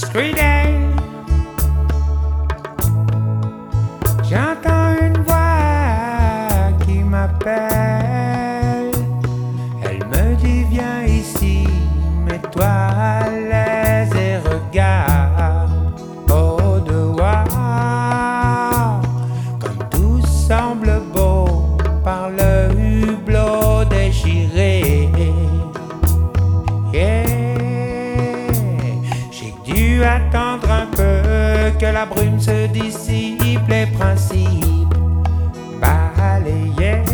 Street Day. J'entends une voix qui m'appelle. Elle me dit viens ici, mets-toi à l'aise et regarde au dehors. Comme tout semble beau par le hublot déchiré. Yeah. J'ai dû attendre un peu que la brume se dissipe, les principes balayés.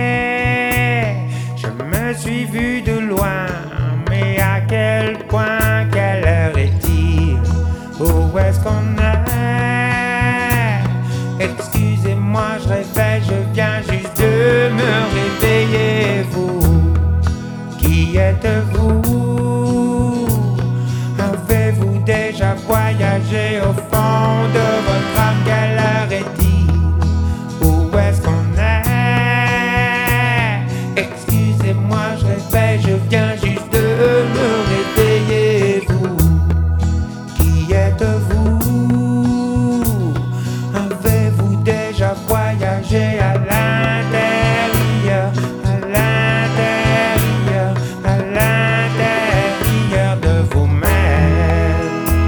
Je me suis vu de loin, mais à quel point, quelle heure est-il? Où est-ce qu'on est? Excusez-moi, je rêvais, je viens juste de me réveiller. Vous, qui êtes-vous? Avez-vous déjà voyagé au fond de votre âme? Quelle heure est-il? Où est-ce qu'on est? Excusez-moi, je rêvais, je viens juste de me réveiller. Vous, qui êtes-vous? Avez-vous déjà voyagé à l'intérieur, à l'intérieur, à l'intérieur de vous-même?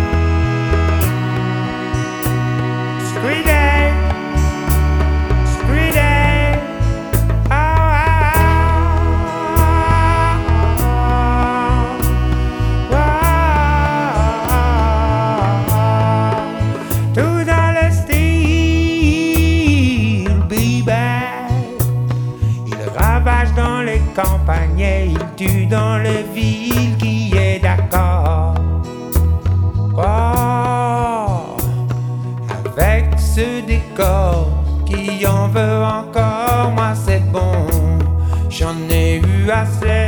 Street Day, Street Day, oh, oh, oh, oh, oh. Tout dans le style, be-bad. Il ravage dans les campagnes et il tue dans les villes. Qui est d'accord? Oh, avec ce décor, qui en veut encore? Moi c'est bon, j'en ai eu assez.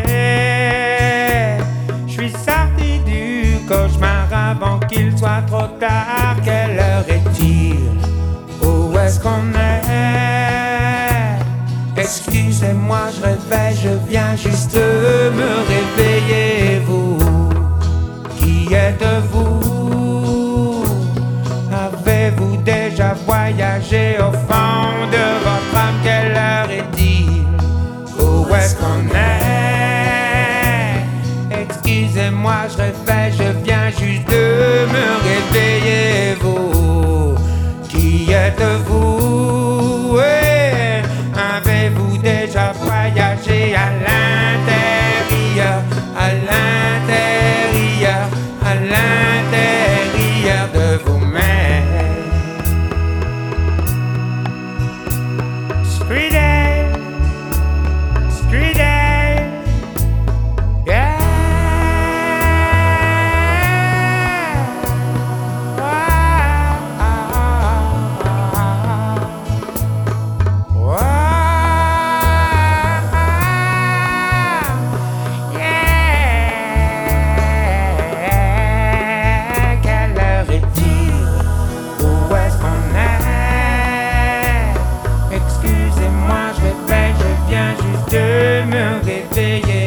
Je suis sorti du cauchemar avant qu'il soit trop tard. Quelle heure est-il? Où est-ce qu'on est? Excusez-moi, je rêvais, je viens juste de me réveiller. Vous, qui êtes-vous? Avez-vous déjà voyagé au fond de votre âme? Quelle heure est-il? Où est-ce qu'on est? Excusez-moi, je rêvais, je viens juste de me réveiller. Vous, qui êtes-vous? Ouais. Avez-vous déjà voyagé à l'intérieur, à l'intérieur, à l'intérieur de vous-même? Street Day, Street Day, yeah. Wow. Yeah. Quelle heure est-il? Où est-ce qu'on est? Excusez-moi, je rêvais, je viens juste de me réveiller.